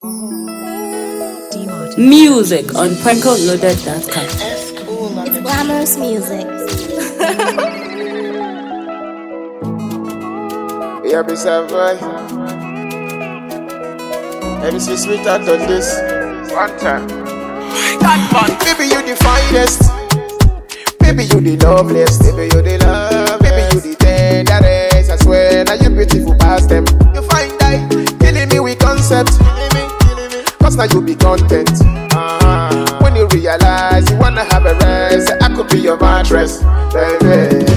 Music on prankoloaded.com. It's glamorous music. Yeah, be boy. Let me see sweetheart on this. One time. Baby, you the finest. Baby, you the loveliest. Baby, you the love. Baby, you the tenderest. I swear, now you beautiful past them. You find that killing me with concept. Cause now you be content. When you realize you wanna have a rest, I could be your mattress, baby.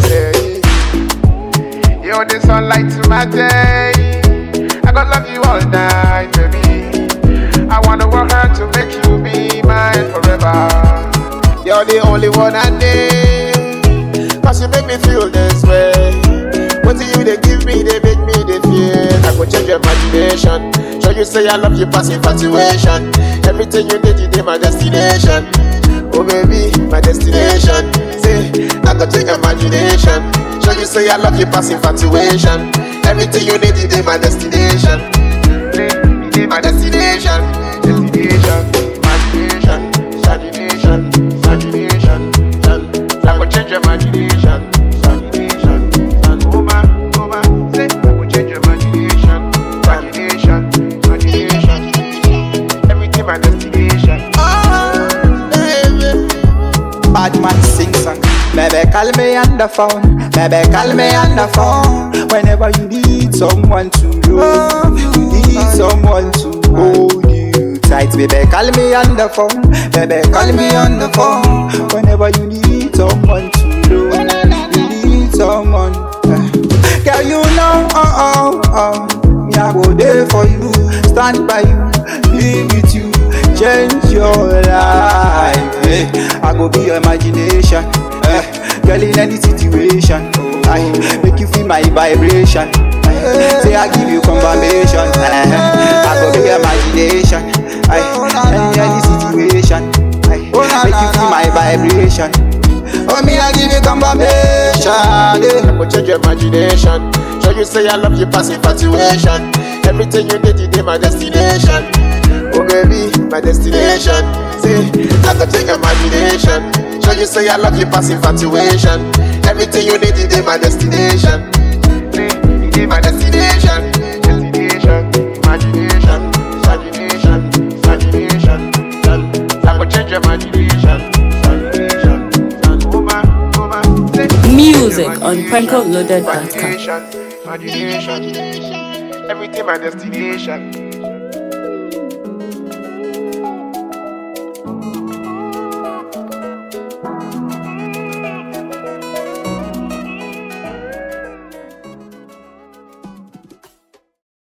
You're the sunlight to my day. I gonna love you all night, baby. I wanna work hard to make you be mine forever. You're the only one I need. Cause you make me feel this way. What do you they give me, they make me they feel. I go change your imagination. Show you say I love you past infatuation. Everything you did, you did my destination. Oh baby, my destination. Say, I go change your imagination. Show you say I love you past infatuation. Everything you did, you did my destination. You did my destination. Destination, imagination, imagination, imagination. I go change your imagination. Bad man sing song. Baby, call me on the phone. Baby, call me on the phone. Whenever you need someone to love you, need someone to hold you tight. Baby, call me on the phone. Baby, call me on the phone. Whenever you need someone to love, you need someone. Girl, you know, me I go there for you, stand by you, be with you. Change your life, I go be your imagination, girl in any situation, I make you feel my vibration, say I give you confirmation, I go be your imagination, in any situation, make you feel my vibration, oh me I give you confirmation, I go change your imagination, show you say I love you past infatuation, everything you did, you did my destination. Oh baby, my destination. Say, I go take your imagination. Show you say I love you past infatuation. Everything you need, you did my destination. You did my destination. Destination, imagination, imagination, imagination. I go change your imagination. Music on prankoloaded.com. Imagination, everything my destination.